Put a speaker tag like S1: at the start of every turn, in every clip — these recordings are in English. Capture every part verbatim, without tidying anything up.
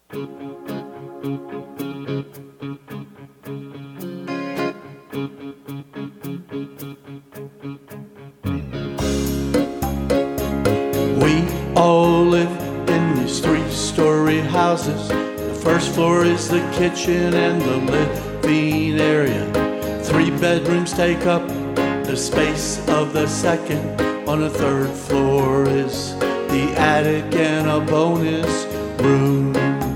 S1: We all live in these three-story houses. The first floor is the kitchen and the living area. Three bedrooms take up the space of the second. On the third floor is the attic and a bonus room.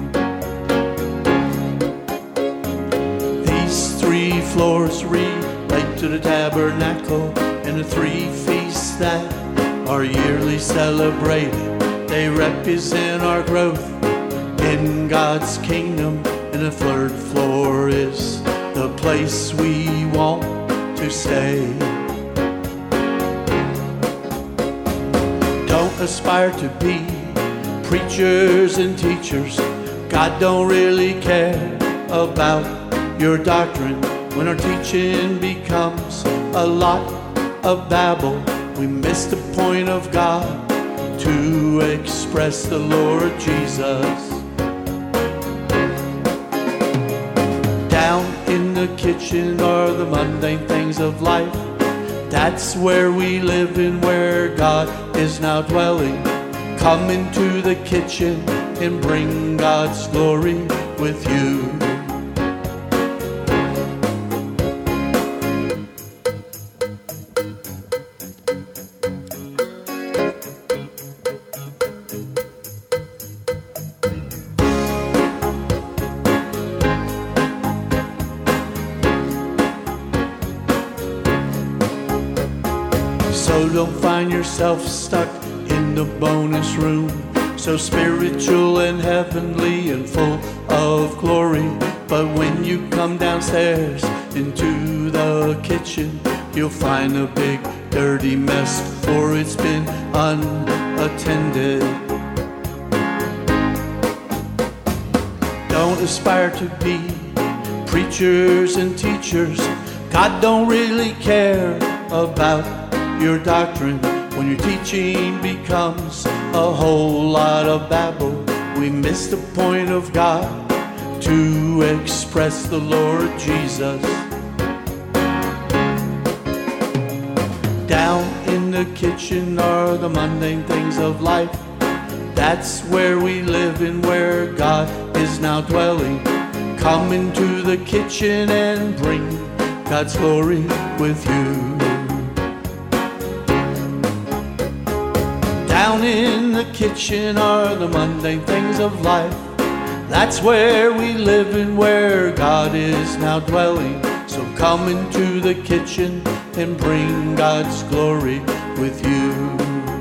S1: These three floors relate to the tabernacle and the three feasts that are yearly celebrated. They represent our growth in God's kingdom. And the third floor is the place we want to stay. Don't aspire to be preachers and teachers. God don't really care about your doctrine. When our teaching becomes a lot of babble, we miss the point of God to express the Lord Jesus. Down in the kitchen are the mundane things of life. That's where we live and where God is now dwelling. Come into the kitchen and bring God's glory with you. So don't find yourself stuck in the bonus room, so spiritual and heavenly and full of glory. But when you come downstairs into the kitchen, you'll find a big dirty mess, for it's been unattended. Don't aspire to be preachers and teachers. God don't really care about your doctrine. When your teaching becomes a whole lot of babble, we miss the point of God to express the Lord Jesus. Down in the kitchen are the mundane things of life. That's where we live and where God is now dwelling. Come into the kitchen and bring God's glory with you. Down in the kitchen are the mundane things of life. That's where we live and where God is now dwelling. So come into the kitchen and bring God's glory with you.